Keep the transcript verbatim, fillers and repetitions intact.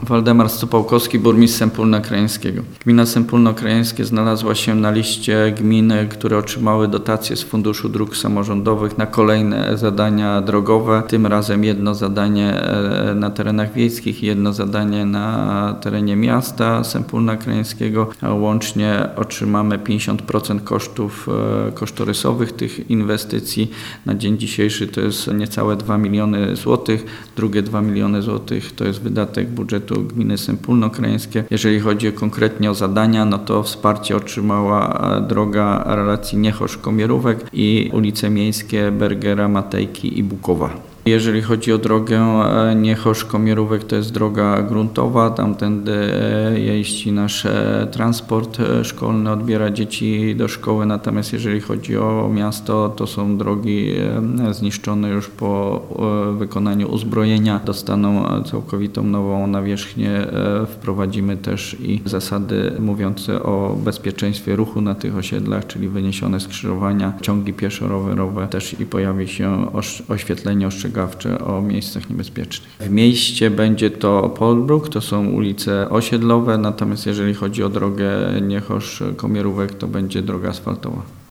Waldemar Stopałkowski, burmistrz Sępólna Krajeńskiego. Gmina Sępólno Krajeńskie znalazła się na liście gmin, które otrzymały dotacje z Funduszu Dróg Samorządowych na kolejne zadania drogowe. Tym razem jedno zadanie na terenach wiejskich i jedno zadanie na terenie miasta Sępólna Krajeńskiego. A łącznie otrzymamy pięćdziesiąt procent kosztów kosztorysowych tych inwestycji. Na dzień dzisiejszy to jest niecałe dwa miliony złotych. Drugie dwa miliony złotych to jest wydatek budżetu gminy Sępólno Krajeńskie. Jeżeli chodzi konkretnie o zadania, no to wsparcie otrzymała droga relacji Niechosz-Komierówek i ulice miejskie Bergera, Matejki i Bukowa. Jeżeli chodzi o drogę Niechosz-Komierówek, to jest droga gruntowa, tamtędy jeździ nasz transport szkolny, odbiera dzieci do szkoły, natomiast jeżeli chodzi o miasto, to są drogi zniszczone już po wykonaniu uzbrojenia, dostaną całkowitą nową nawierzchnię. Wprowadzimy też i zasady mówiące o bezpieczeństwie ruchu na tych osiedlach, czyli wyniesione skrzyżowania, ciągi pieszo-rowerowe, też i pojawi się oświetlenie ostrzegawcze o miejscach niebezpiecznych. W mieście będzie to Polbruk, to są ulice osiedlowe, natomiast jeżeli chodzi o drogę Niechosz-Komierówek, to będzie droga asfaltowa.